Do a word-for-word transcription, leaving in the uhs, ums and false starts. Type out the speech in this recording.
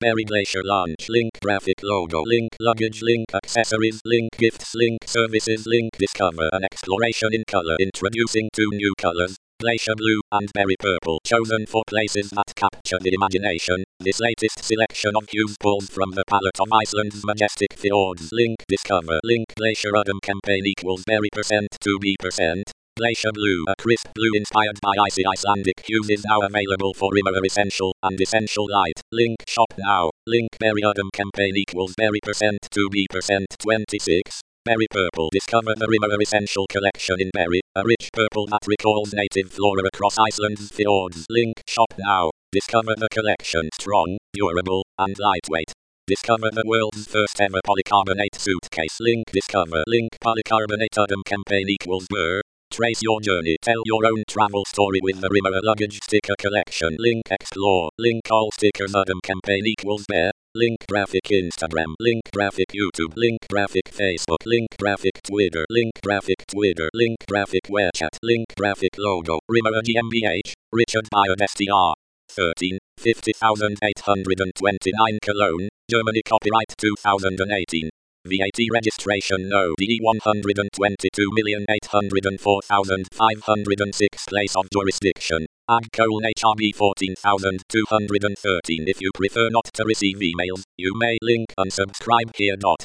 Berry Glacier Launch link. Graphic logo link. Luggage link. Accessories link. Gifts link. Services link. Discover an exploration in color. Introducing two new colors, Glacier Blue and Berry Purple, chosen for places that capture the imagination. This latest selection of hues pulls from the palette of Iceland's majestic fjords. Link. Discover link. Glacier Udum campaign equals Berry percent to B percent. Glacier Blue, a crisp blue inspired by icy Icelandic hues, is now available for Rimmer Essential and Essential Light. Link. Shop now. Link. Berry Udum campaign equals Berry percent to B percent twenty-six. Berry Purple. Discover the Rimmer Essential collection in berry, a rich purple that recalls native flora across Iceland's fjords. Link. Shop now. Discover the collection, strong, durable, and lightweight. Discover the world's first ever polycarbonate suitcase. Link. Discover link. Polycarbonate Udum campaign equals Burr. Trace your journey. Tell your own travel story with the Rimmer luggage sticker collection. Link. Explore. Link. All stickers Udum campaign equals Bear. Link. Graphic Instagram. Link. Graphic YouTube. Link. Graphic Facebook. Link. Graphic Twitter. Link. Graphic Twitter. Link. Graphic WeChat. Link. Graphic logo. Rimmer GmbH. Richard Byard S T R. thirteen. fifty thousand eight hundred twenty-nine Cologne, Germany. Copyright two thousand eighteen. V A T registration no D E one hundred twenty-two million eight hundred four thousand five hundred six. Place of jurisdiction. Ag colon H R B fourteen thousand two hundred thirteen. If you prefer not to receive emails, you may link unsubscribe here.